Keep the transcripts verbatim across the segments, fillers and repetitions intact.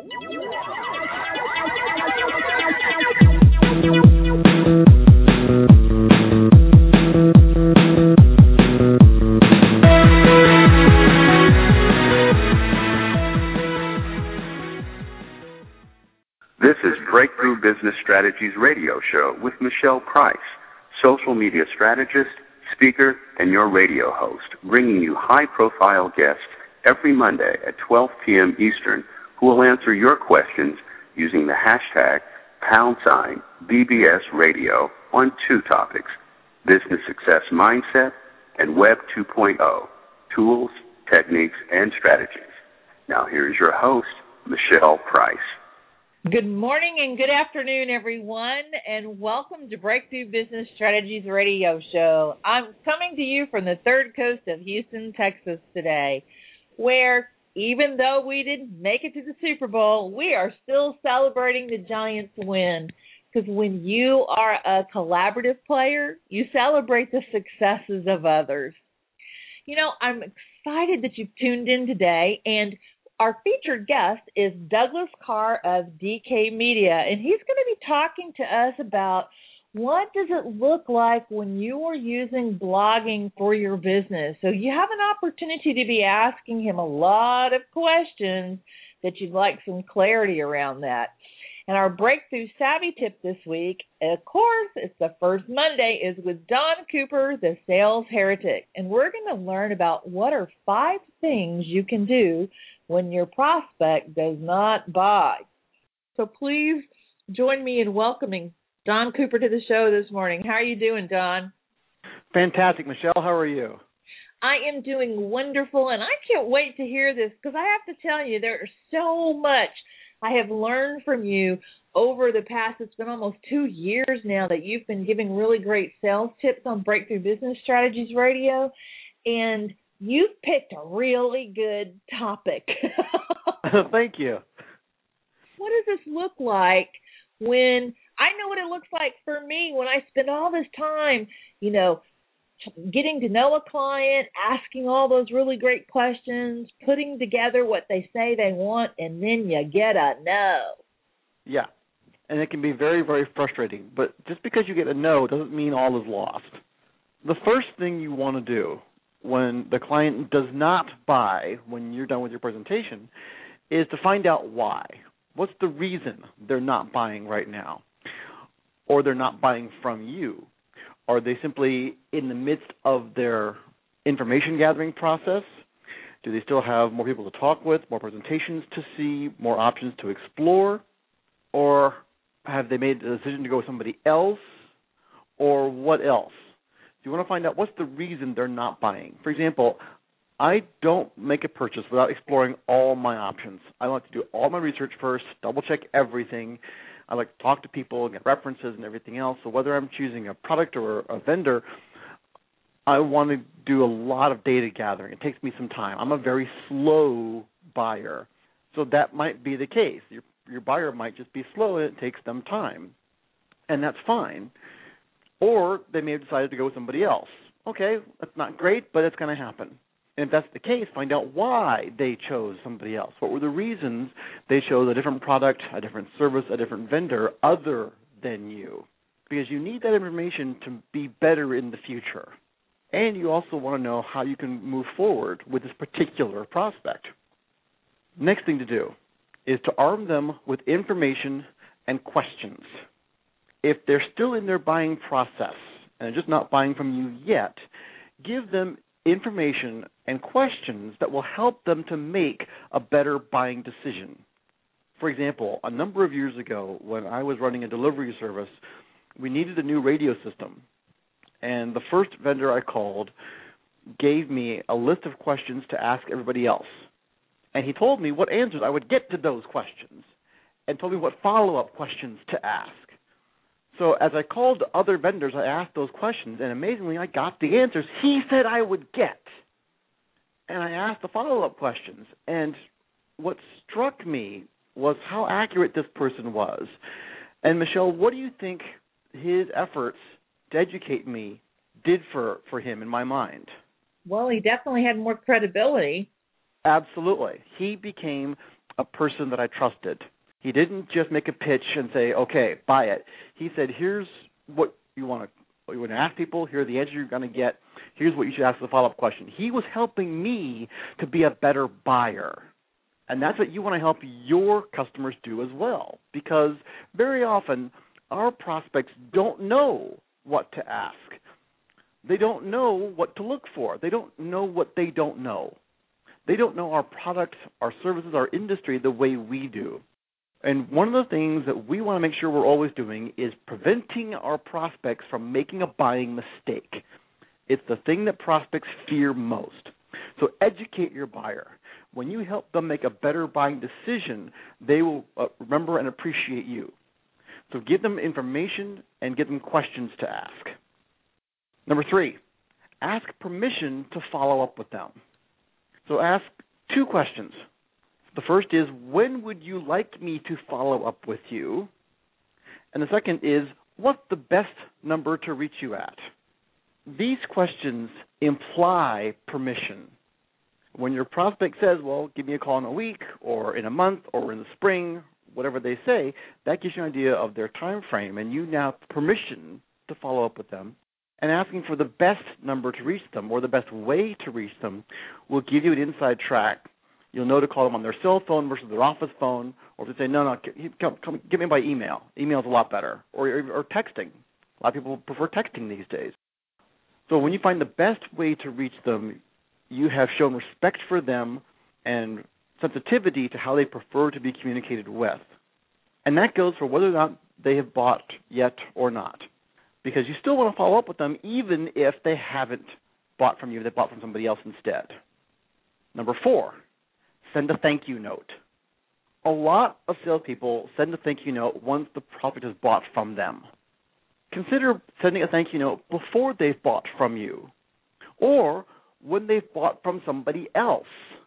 This is Breakthrough Business Strategies radio show with Michelle Price, social media strategist, speaker, and your radio host, bringing you high-profile guests every Monday at twelve p.m. Eastern who will answer your questions using the hashtag pound sign B B S radio on two topics, business success mindset and Web two point oh, tools, techniques, and strategies. Now here's your host, Michelle Price. Good morning and good afternoon, everyone, and welcome to Breakthrough Business Strategies radio show. I'm coming to you from the third coast of Houston, Texas today, where even though we didn't make it to the Super Bowl, we are still celebrating the Giants' win. Because when you are a collaborative player, you celebrate the successes of others. You know, I'm excited that you've tuned in today, and our featured guest is Douglas Carr of D K Media, and he's going to be talking to us about what does it look like when you are using blogging for your business. So you have an opportunity to be asking him a lot of questions that you'd like some clarity around that. And our Breakthrough Savvy tip this week, of course, it's the first Monday, is with Don Cooper, the Sales Heretic. And we're going to learn about what are five things you can do when your prospect does not buy. So please join me in welcoming Don Cooper to the show this morning. How are you doing, Don? Fantastic, Michelle. How are you? I am doing wonderful, and I can't wait to hear this because I have to tell you, there's so much I have learned from you over the past, it's been almost two years now that you've been giving really great sales tips on Breakthrough Business Strategies Radio, and you've picked a really good topic. Thank you. What does this look like when, I know what it looks like for me when I spend all this time, you know, getting to know a client, asking all those really great questions, putting together what they say they want, and then you get a no. Yeah, and it can be very, very frustrating. But just because you get a no doesn't mean all is lost. The first thing you want to do when the client does not buy when you're done with your presentation is to find out why. What's the reason they're not buying right now? Or they're not buying from you? Are they simply in the midst of their information gathering process? Do they still have more people to talk with, more presentations to see, more options to explore? Or have they made a decision to go with somebody else? Or what else? You want to find out what's the reason they're not buying. For example, I don't make a purchase without exploring all my options. I like to do all my research first, double-check everything. I like to talk to people and get references and everything else. So whether I'm choosing a product or a vendor, I want to do a lot of data gathering. It takes me some time. I'm a very slow buyer. So that might be the case. Your, your buyer might just be slow and it takes them time. And that's fine. Or they may have decided to go with somebody else. Okay, that's not great, but it's going to happen. And if that's the case, find out why they chose somebody else. What were the reasons they chose a different product, a different service, a different vendor other than you? Because you need that information to be better in the future. And you also want to know how you can move forward with this particular prospect. Next thing to do is to arm them with information and questions. If they're still in their buying process and just not buying from you yet, give them information and questions that will help them to make a better buying decision. For example, a number of years ago when I was running a delivery service, we needed a new radio system. And the first vendor I called gave me a list of questions to ask everybody else. And he told me what answers I would get to those questions and told me what follow-up questions to ask. So as I called other vendors, I asked those questions, and amazingly, I got the answers he said I would get. And I asked the follow-up questions, and what struck me was how accurate this person was. And, Michelle, what do you think his efforts to educate me did for, for him in my mind? Well, he definitely had more credibility. Absolutely. He became a person that I trusted. He didn't just make a pitch and say, okay, buy it. He said, here's what you want to, you want to ask people, here are the answers you're going to get, here's what you should ask the follow-up question. He was helping me to be a better buyer. And that's what you want to help your customers do as well, because very often our prospects don't know what to ask. They don't know what to look for. They don't know what they don't know. They don't know our products, our services, our industry the way we do. And one of the things that we want to make sure we're always doing is preventing our prospects from making a buying mistake. It's the thing that prospects fear most. So educate your buyer. When you help them make a better buying decision, they will uh, remember and appreciate you. So give them information and give them questions to ask. Number three, ask permission to follow up with them. So ask two questions. The first is, when would you like me to follow up with you? And the second is, what's the best number to reach you at? These questions imply permission. When your prospect says, well, give me a call in a week or in a month or in the spring, whatever they say, that gives you an idea of their time frame, and you now have permission to follow up with them. And asking for the best number to reach them or the best way to reach them will give you an inside track. You'll know to call them on their cell phone versus their office phone, or to say, no, no, come, come, give me by email. Email's a lot better, or, or, or texting. A lot of people prefer texting these days. So when you find the best way to reach them, you have shown respect for them and sensitivity to how they prefer to be communicated with. And that goes for whether or not they have bought yet or not, because you still want to follow up with them even if they haven't bought from you, they bought from somebody else instead. Number four, send a thank you note. A lot of salespeople send a thank you note once the prospect has bought from them. Consider sending a thank you note before they've bought from you, or when they've bought from somebody else.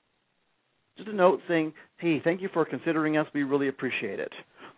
Just a note saying, hey, thank you for considering us. We really appreciate it.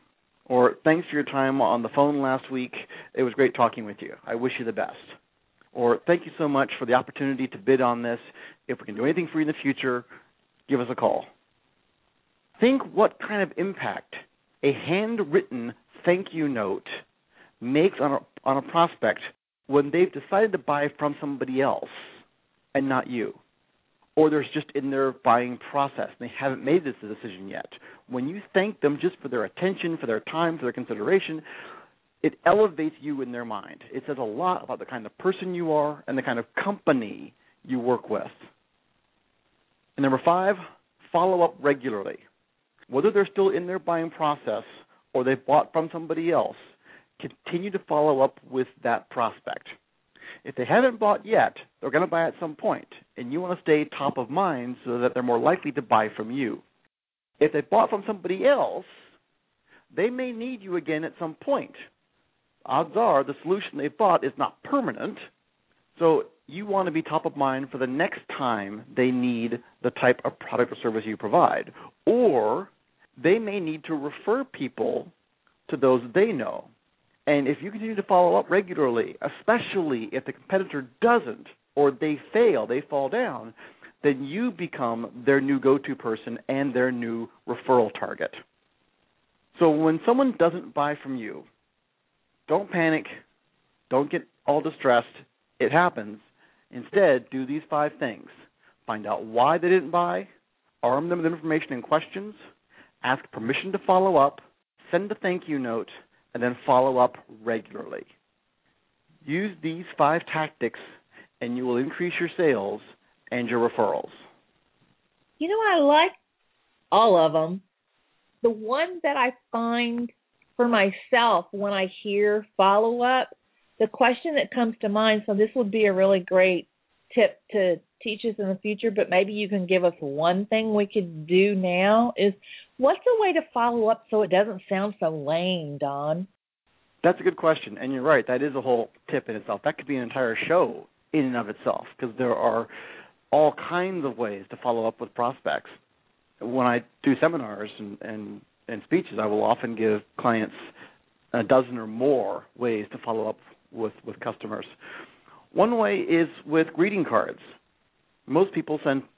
Or thanks for your time on the phone last week. It was great talking with you. I wish you the best. Or thank you so much for the opportunity to bid on this. If we can do anything for you in the future, give us a call. Think what kind of impact a handwritten thank you note makes on a, on a prospect when they've decided to buy from somebody else and not you. Or there's just in their buying process, and they haven't made this decision yet. When you thank them just for their attention, for their time, for their consideration, it elevates you in their mind. It says a lot about the kind of person you are and the kind of company you work with. And number five, follow up regularly. Whether they're still in their buying process or they've bought from somebody else, continue to follow up with that prospect. If they haven't bought yet, they're going to buy at some point, and you want to stay top of mind so that they're more likely to buy from you. If they bought from somebody else, they may need you again at some point. Odds are the solution they bought is not permanent, so you want to be top of mind for the next time they need the type of product or service you provide. Or they may need to refer people to those they know. And if you continue to follow up regularly, especially if the competitor doesn't or they fail, they fall down, then you become their new go-to person and their new referral target. So when someone doesn't buy from you, don't panic. Don't get all distressed. It happens. Instead, do these five things. Find out why they didn't buy, arm them with information and questions, ask permission to follow up, send a thank you note, and then follow up regularly. Use these five tactics, and you will increase your sales and your referrals. You know, I like all of them. The one that I find for myself when I hear follow-up, the question that comes to mind, so this would be a really great tip to teach us in the future, but maybe you can give us one thing we could do now, is what's a way to follow up so it doesn't sound so lame, Don? That's a good question, and you're right. That is a whole tip in itself. That could be an entire show in and of itself, because there are all kinds of ways to follow up with prospects. When I do seminars and, and, and speeches, I will often give clients a dozen or more ways to follow up with, with customers. One way is with greeting cards. Most people send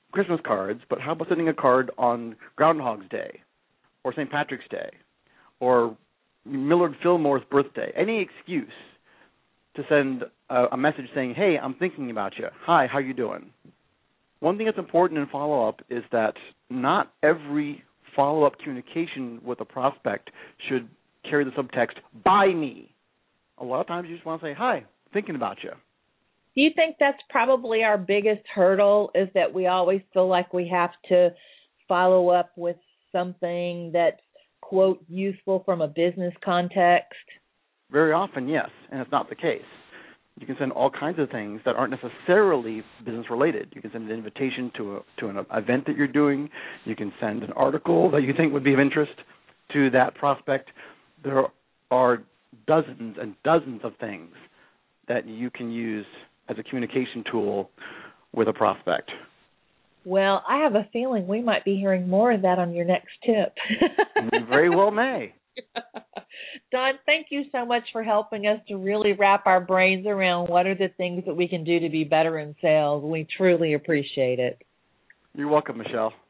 Christmas cards, but how about sending a card on Groundhog's Day or Saint Patrick's Day or Millard Fillmore's birthday? Any excuse to send a, a message saying, hey, I'm thinking about you. Hi, how you doing? One thing that's important in follow-up is that not every follow-up communication with a prospect should carry the subtext, buy me. A lot of times you just want to say, hi, thinking about you. Do you think that's probably our biggest hurdle, is that we always feel like we have to follow up with something that's, quote, useful from a business context? Very often, yes, and it's not the case. You can send all kinds of things that aren't necessarily business-related. You can send an invitation to a, to an event that you're doing. You can send an article that you think would be of interest to that prospect. There are dozens and dozens of things that you can use as a communication tool with a prospect. Well, I have a feeling we might be hearing more of that on your next tip. You very well may. Don, thank you so much for helping us to really wrap our brains around what are the things that we can do to be better in sales. We truly appreciate it. You're welcome, Michelle.